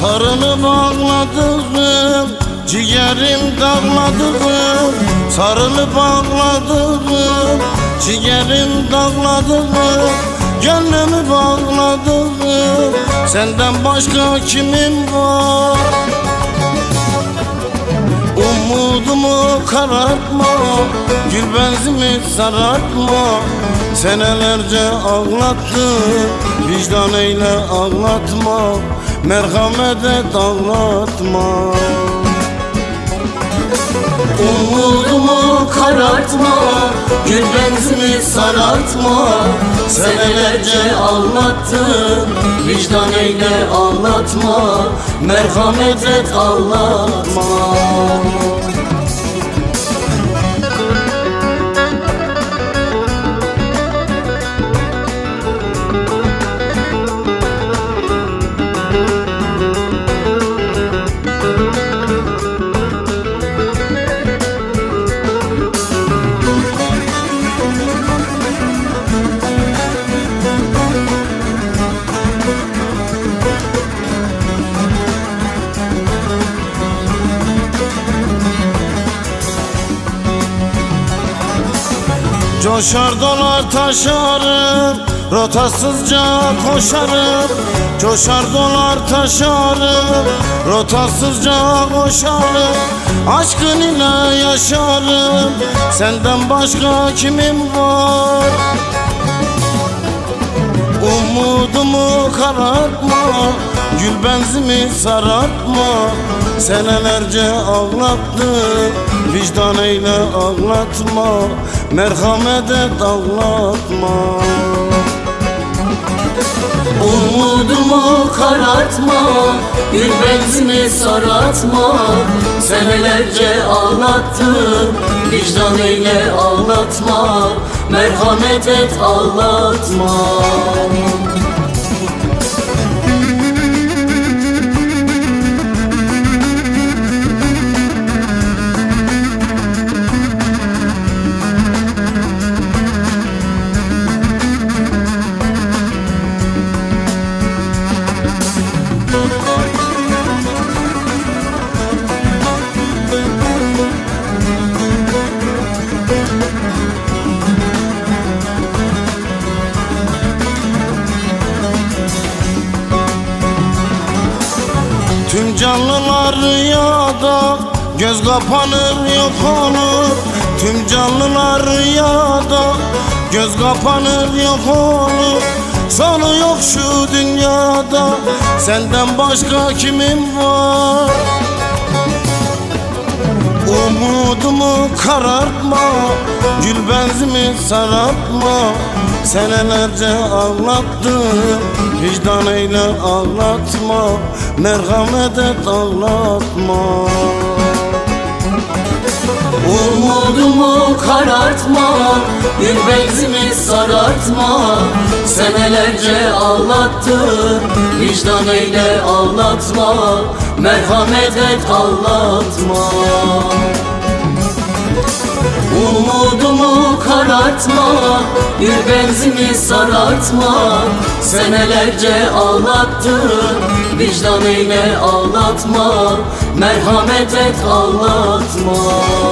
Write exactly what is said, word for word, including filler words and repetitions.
Sarını bağladım, ciğerim dağladım. Sarını bağladım, ciğerim dağladım. Gönlümü bağladım, senden başka kimim var? Umudumu karartma, gül benzimi sarartma. Senelerce ağlattın, vicdan eyle ağlatma. Merhamet et ağlatma. Umudumu karartma, gül benzimi sarartma. Senelerce ağlattın, vicdan eyle ağlatma. Merhamet et ağlatma. Coşar dolar taşarım, rotasızca koşarım. Coşar dolar taşarım, rotasızca koşarım. Aşkın ile yaşarım, senden başka kimim var? Umudumu karartma, gül benzimi sarartma. Senelerce ağlattın, vicdan eyle ağlatma. Merhamet et ağlatma. Umudumu karartma, gül benzimi sarartma. Senelerce ağlattın, vicdan eyle ağlatma. Merhamet et ağlatma. Tüm canlılar rüyada, göz kapanır yok olur. Tüm canlılar rüyada, göz kapanır yok olur. Sonu yok şu dünyada, senden başka kimim var? Umudumu karartma, gül benzimi sarartma. Senelerce ağlattın, vicdan eyle ağlatma. Merhamet et ağlatma. Umudumu karartma, gül benzimi sarartma. Senelerce ağlattın, vicdan eyle ağlatma. Merhamet et ağlatma. Umudumu karartma, gül benzimi sarartma. Senelerce ağlattın, vicdan eyle ağlatma. Merhamet et ağlatma.